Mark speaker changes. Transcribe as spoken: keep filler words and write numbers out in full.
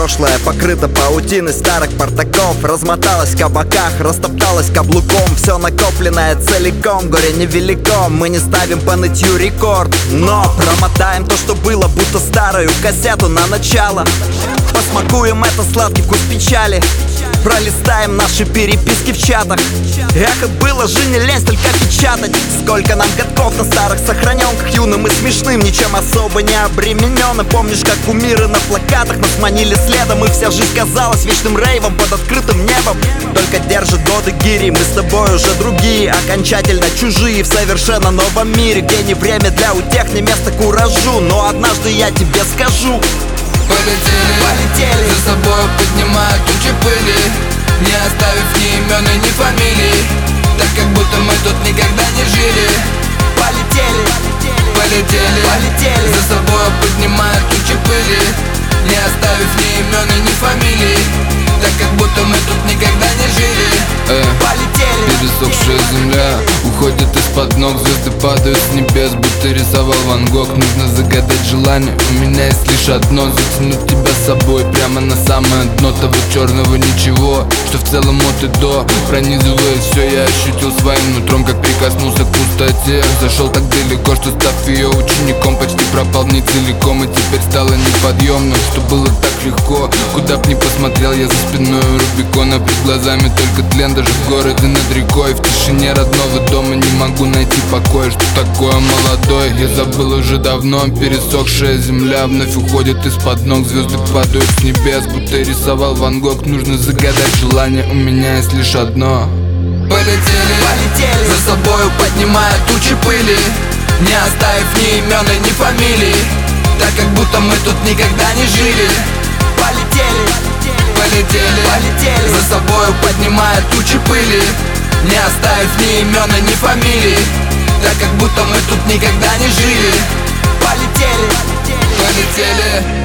Speaker 1: прошлое покрыто паутиной старых портаков. Размоталась в кабаках, растопталась каблуком. Все накопленное целиком, горе невелико. Мы не ставим по нытью рекорд, но промотаем то, что было, будто старую кассету на начало. Посмакуем это сладкий вкус печали. Пролистаем наши переписки в чатах. Эх, и было же не лень столько печатать. Сколько нам годков на старых сохраненках. Юным и смешным, ничем особо не обремененным. Помнишь, как кумиры на плакатах нас манили следом, и вся жизнь казалась вечным рейвом под открытым небом. Только держит годы гири, мы с тобой уже другие, окончательно чужие в совершенно новом мире, где не время для утех, не место куражу. Но однажды я тебе скажу:
Speaker 2: Полетели,
Speaker 1: полетели,
Speaker 2: за собой поднимая тучи пыли, не оставив ни имен и ни фамилий, так как будто мы тут никогда не жили.
Speaker 1: Полетели,
Speaker 2: Полетели,
Speaker 1: полетели,
Speaker 2: за собой поднимая тучи пыли, не оставив ни имен и ни фамилий, так как будто мы тут никогда не жили. э.
Speaker 1: полетели.
Speaker 2: Пересохшая земля уходит из-под ног, звезды падают с небес, будто рисовал Ван Гог. Нужно загадать желание, у меня есть лишь одно: затянуть тебя с собой прямо на самое дно того черного ничего, что в целом от и до пронизывает все. Я ощутил своим нутром, как прикоснулся к пустоте. Зашел так далеко, что, став ее учеником, почти пропал не целиком, и теперь стало неподъемным, что было так легко. Куда б ни посмотрел я, за спиной Рубикона, перед глазами только тлен. Даже в городе над рекой, в тишине родного дома не могу найти покоя. Что такое молодой, я забыл уже давно. Пересохшая земля вновь уходит из-под ног, звезды падают с небес, будто рисовал Ван Гог. Нужно загадать желание, у меня есть лишь одно. Полетели,
Speaker 1: полетели,
Speaker 2: за собою поднимая тучи пыли, не оставив ни имен и ни фамилий, так как будто мы тут никогда не жили.
Speaker 1: Полетели,
Speaker 2: Полетели,
Speaker 1: полетели,
Speaker 2: за собою поднимая тучи пыли, не оставив ни имен и ни фамилий, так как будто мы тут никогда не жили.
Speaker 1: полетели,
Speaker 2: Полетели.